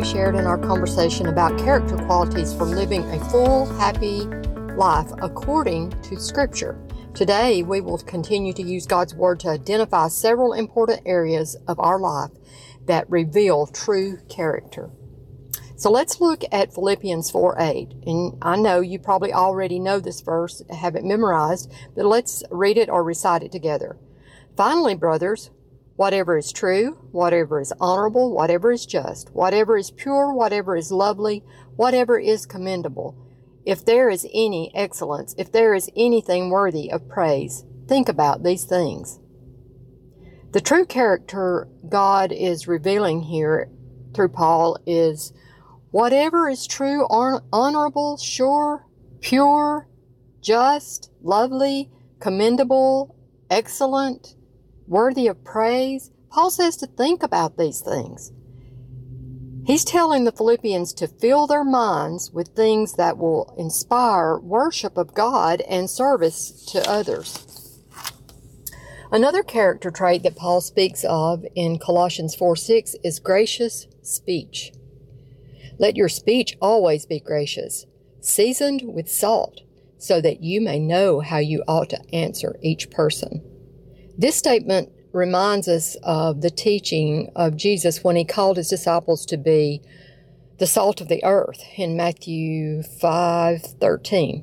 we shared in our conversation about character qualities for living a full, happy life according to Scripture. Today, we will continue to use God's Word to identify several important areas of our life that reveal true character. So let's look at Philippians 4:8. And I know you probably already know this verse, have it memorized, but let's read it or recite it together. Finally, brothers, whatever is true, whatever is honorable, whatever is just, whatever is pure, whatever is lovely, whatever is commendable, if there is any excellence, if there is anything worthy of praise, think about these things. The true character God is revealing here through Paul is whatever is true, honorable, sure, pure, just, lovely, commendable, excellent, worthy of praise. Paul says to think about these things. He's telling the Philippians to fill their minds with things that will inspire worship of God and service to others. Another character trait that Paul speaks of in Colossians 4:6 is gracious speech. Let your speech always be gracious, seasoned with salt, so that you may know how you ought to answer each person. This statement reminds us of the teaching of Jesus when he called his disciples to be the salt of the earth in Matthew 5:13.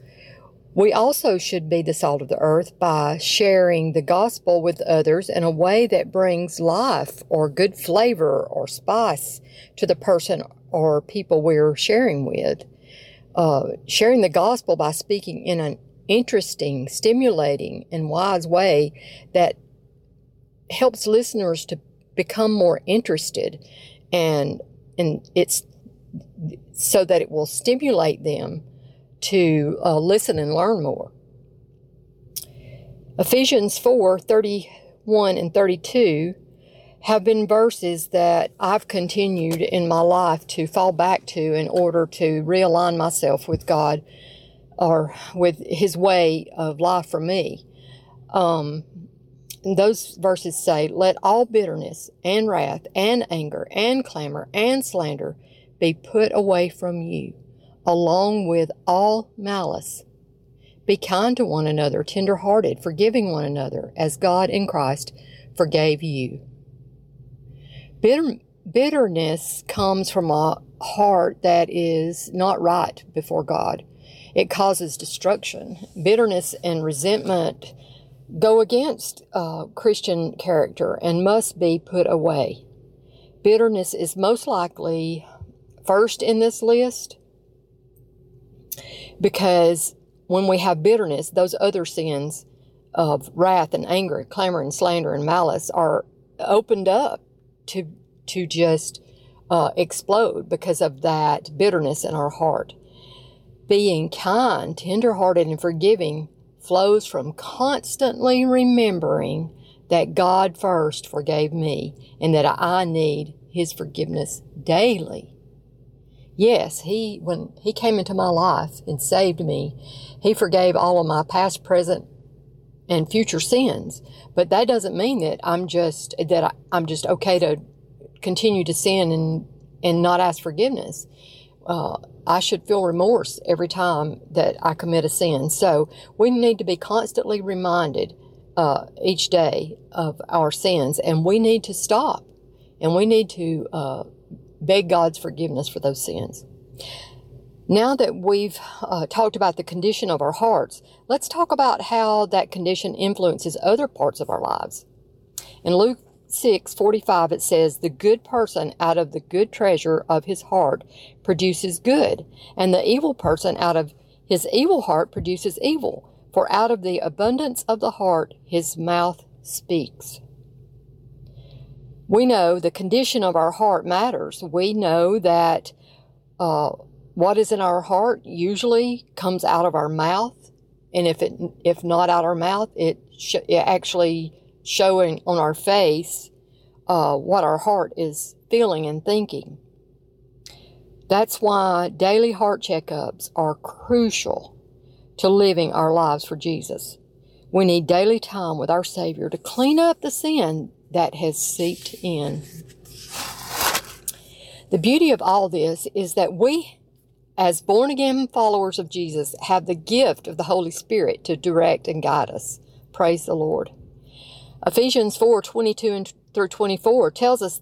We also should be the salt of the earth by sharing the gospel with others in a way that brings life or good flavor or spice to the person or people we're sharing with. Sharing the gospel by speaking in an interesting, stimulating, and wise way that helps listeners to become more interested, and it's so that it will stimulate them to listen and learn more. Ephesians 4:31 and 32 have been verses that I've continued in my life to fall back to in order to realign myself with God or with His way of life for me. Those verses say, let all bitterness and wrath and anger and clamor and slander be put away from you, along with all malice. Be kind to one another, tender-hearted, forgiving one another, as God in Christ forgave you. Bitterness comes from a heart that is not right before God. It causes destruction. Bitterness and resentment go against Christian character and must be put away. Bitterness is most likely first in this list because when we have bitterness, those other sins of wrath and anger, clamor and slander and malice are opened up to just explode because of that bitterness in our heart. Being kind, tender-hearted, and forgiving flows from constantly remembering that God first forgave me and that I need His forgiveness daily. Yes, when He came into my life and saved me, He forgave all of my past, present, and future sins. But that doesn't mean that I'm just okay to continue to sin and not ask forgiveness. I should feel remorse every time that I commit a sin. So we need to be constantly reminded each day of our sins, and we need to stop, and we need to beg God's forgiveness for those sins. Now that we've talked about the condition of our hearts, let's talk about how that condition influences other parts of our lives. In Luke 6:45, it says, the good person out of the good treasure of his heart produces good, and the evil person out of his evil heart produces evil. For out of the abundance of the heart, his mouth speaks. We know the condition of our heart matters. We know that what is in our heart usually comes out of our mouth, and if not out our mouth, it actually showing on our face what our heart is feeling and thinking. That's why daily heart checkups are crucial to living our lives for Jesus. We need daily time with our Savior to clean up the sin that has seeped in. The beauty of all this is that we, as born-again followers of Jesus, have the gift of the Holy Spirit to direct and guide us. Praise the Lord. Ephesians 4:22 through 24 tells us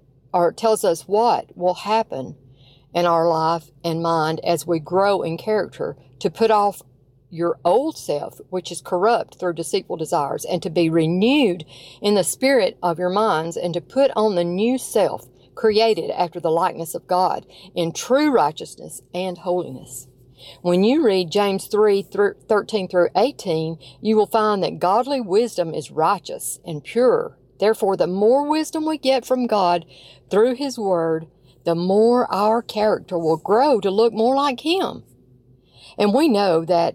what will happen in our life and mind as we grow in character, to put off your old self, which is corrupt through deceitful desires, and to be renewed in the spirit of your minds, and to put on the new self, created after the likeness of God, in true righteousness and holiness. When you read James 3:13 through 18, you will find that godly wisdom is righteous and pure. Therefore, the more wisdom we get from God through His Word, the more our character will grow to look more like Him. And we know that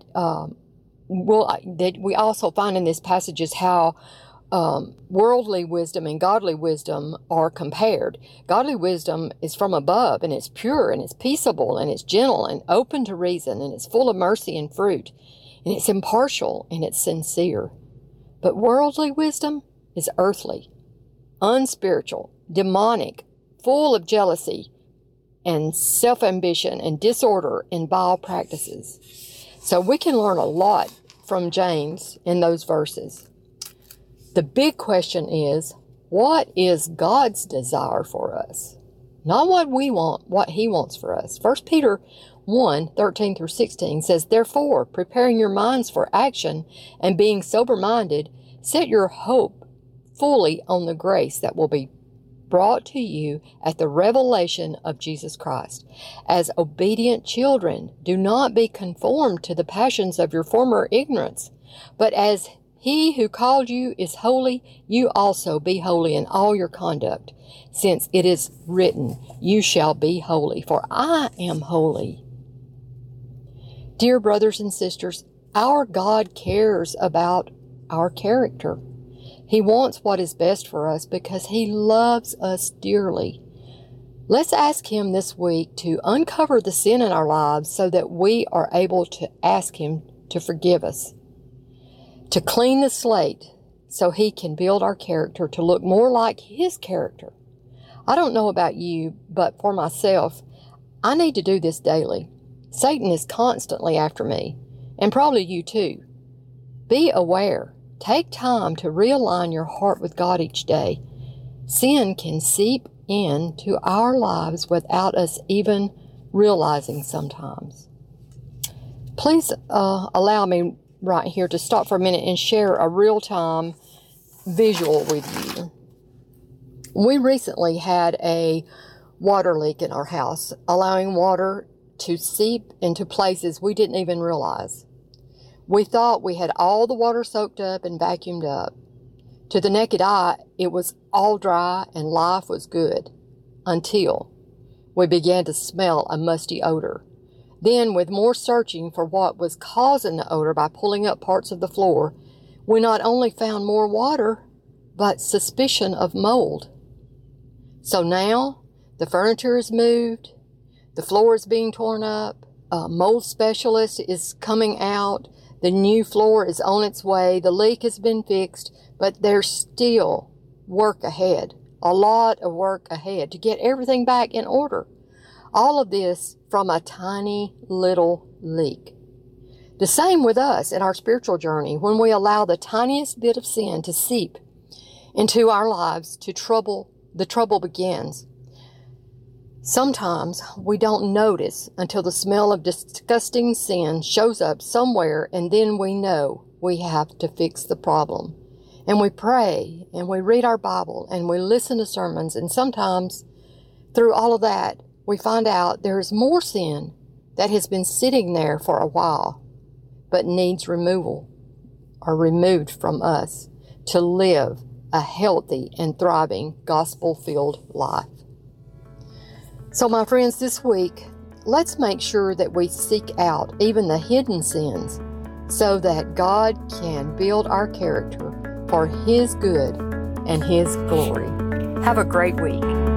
that we also find in this passages how worldly wisdom and godly wisdom are compared. Godly wisdom is from above, and it's pure, and it's peaceable, and it's gentle, and open to reason, and it's full of mercy and fruit, and it's impartial, and it's sincere. But worldly wisdom is earthly, unspiritual, demonic, full of jealousy and self-ambition and disorder and vile practices. So we can learn a lot from James in those verses. The big question is, what is God's desire for us? Not what we want, what He wants for us. 1 Peter 1:13 through 16 says, "Therefore, preparing your minds for action and being sober-minded, set your hope fully on the grace that will be brought to you at the revelation of Jesus Christ. As obedient children, do not be conformed to the passions of your former ignorance, but as He who called you is holy, you also be holy in all your conduct, since it is written, 'You shall be holy, for I am holy.'" Dear brothers and sisters, our God cares about our character. He wants what is best for us because He loves us dearly. Let's ask Him this week to uncover the sin in our lives so that we are able to ask Him to forgive us, to clean the slate so He can build our character to look more like His character. I don't know about you, but for myself, I need to do this daily. Satan is constantly after me, and probably you too. Be aware. Take time to realign your heart with God each day. Sin can seep into our lives without us even realizing sometimes. Please allow me right here to stop for a minute and share a real-time visual with you. We recently had a water leak in our house, allowing water to seep into places we didn't even realize. We thought we had all the water soaked up and vacuumed up. To the naked eye, it was all dry and life was good, until we began to smell a musty odor. Then, with more searching for what was causing the odor by pulling up parts of the floor, we not only found more water, but suspicion of mold. So now, the furniture is moved, the floor is being torn up, a mold specialist is coming out, the new floor is on its way, the leak has been fixed, but there's still work ahead, a lot of work ahead to get everything back in order. All of this from a tiny little leak. The same with us in our spiritual journey. When we allow the tiniest bit of sin to seep into our lives, the trouble begins. Sometimes we don't notice until the smell of disgusting sin shows up somewhere, and then we know we have to fix the problem. And we pray, and we read our Bible, and we listen to sermons, and sometimes through all of that, we find out there is more sin that has been sitting there for a while, but needs removal or removed from us to live a healthy and thriving gospel-filled life. So my friends, this week, let's make sure that we seek out even the hidden sins so that God can build our character for His good and His glory. Have a great week.